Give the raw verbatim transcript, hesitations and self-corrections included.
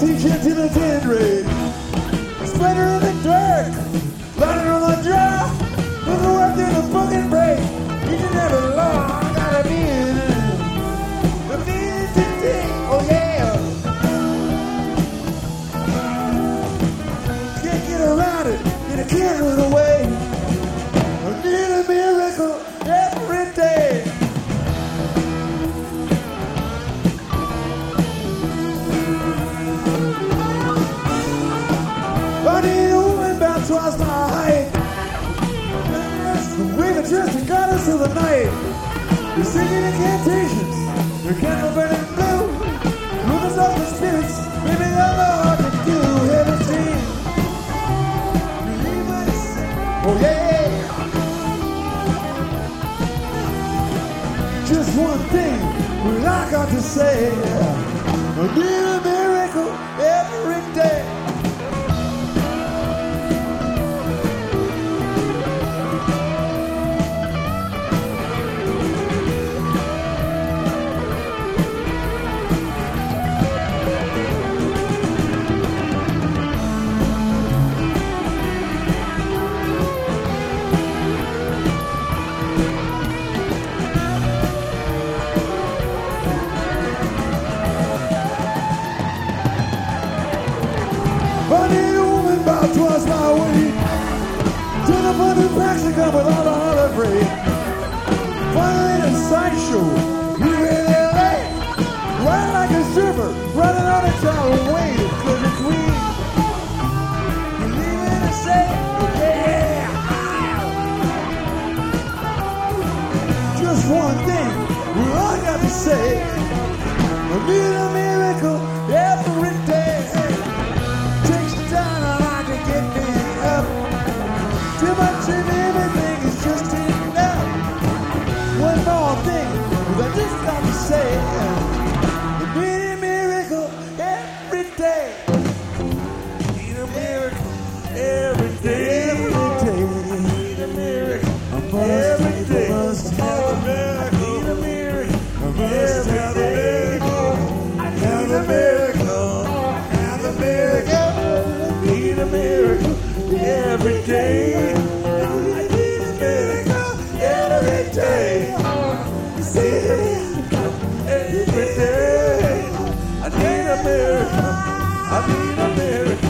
teacher to the tenth grade. Splitter in the dark, lighting on the draw. Look at work in the fucking break. You can never long, gotta be in it. The meaning today, oh yeah. Can't get around it, and I can't run away. I need a miracle every day. I need a woman about twice my height. We've just got us through the night. We're singing incantations. We're candle burning blue. Moving off the spirits. Maybe I know what to do. Heaven sing. Oh yeah. Just one thing what I got to say. I need a miracle every day. I need a woman about twice my weight. Turn up on the packs and come with all the holler freight. Finally in a sideshow, you really late. Ride like a stripper, running on a tower weight. Cause the queen, you leave it to say, yeah. Just one thing, what I got to say. I need a miracle every day. Too much of everything is just enough. One more thing that I just got to say. I need a miracle every day. Need a miracle every day. Every day. Need a miracle every day. I must have a miracle. Need a miracle. I must have a miracle. I need a miracle. Have a miracle. Need a miracle every day. Every day, I need a miracle. I need a miracle.